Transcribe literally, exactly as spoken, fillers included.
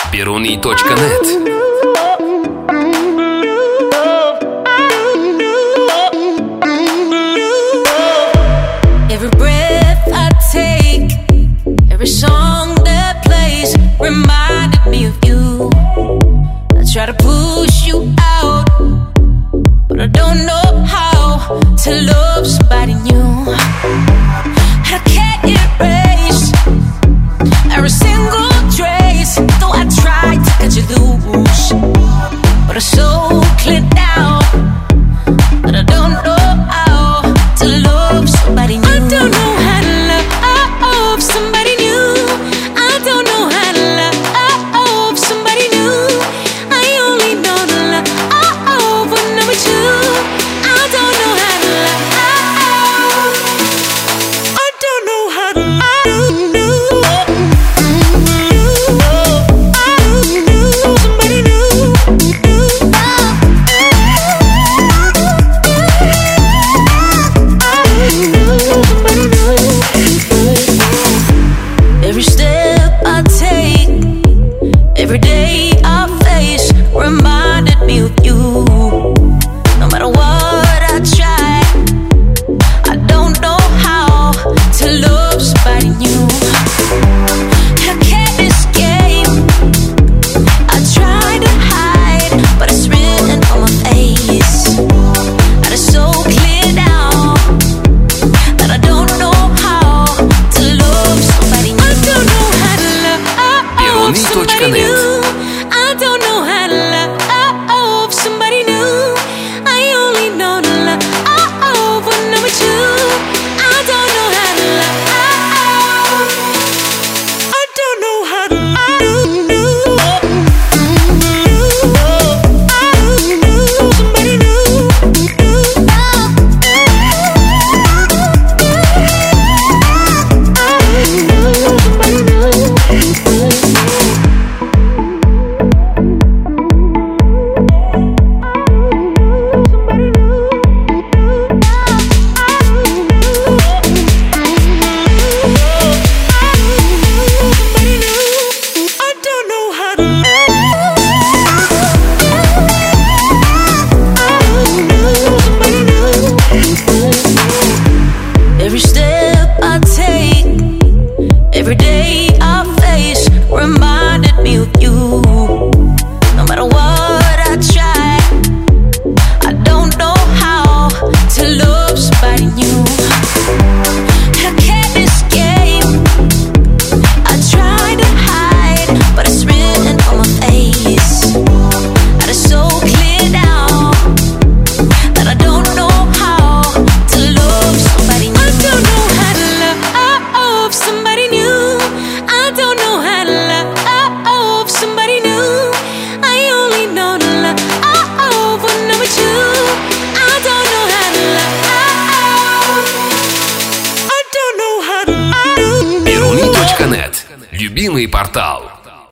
Перуны точка нет. Every breath I take, every song that plays reminded me of you. I try to push you out, but I don't know how to love somebody new. I can't erase every single trace, though I tried to cut you loose, but I'm so clear now that I don't know how to love somebody new. I don't know how to love somebody new. I don't know how to love somebody new. I only know the love when I'm with you. I don't know how to love. I don't know how to love. Somebody new. Every step I take, every day I face reminded me of you. No matter what I try, I don't know how to love somebody new. I can't escape, I try to hide, but it's written on my face. And it's so clear now that I don't know how to love somebody new. I don't know how to love somebody new. I don't know how to love somebody new. I only know the love when I'm with you. I don't know how to love. I don't know how to love. Somebody new. Every step I take, every day I face reminded me of you. No matter what I try, I don't know how to love somebody new. I can't escape, I try to hide, but it's written on my face. And it's so clear now that I don't know how to love somebody new. I don't know how to love somebody new. I don't know how to love somebody new. I only know the love when I'm with you. I don't know how to love. I don't know how to love. Перуны точка нет. Любимый портал.